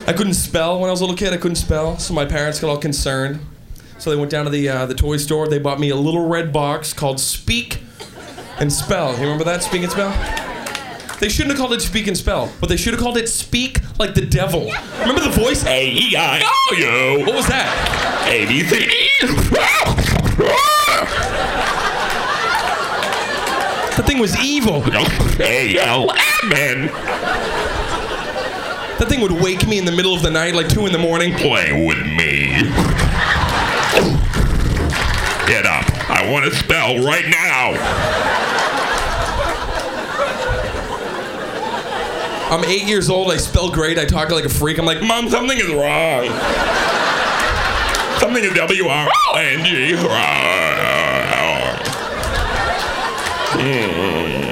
I couldn't spell when I was a little kid. I couldn't spell, so my parents got all concerned. So they went down to the toy store. They bought me a little red box called Speak and Spell. You remember that, Speak and Spell? They shouldn't have called it Speak and Spell, but they should have called it Speak like the devil. Remember the voice? A-E-I-O-U. What was that? A-B-C-D. That thing was evil. A-L-M-N. That thing would wake me in the middle of the night, like 2 a.m. Play with me. Get up. I want to spell right now. I'm 8 years old. I spell great. I talk like a freak. I'm like, Mom, something is wrong. Something is W-R-O-N-G.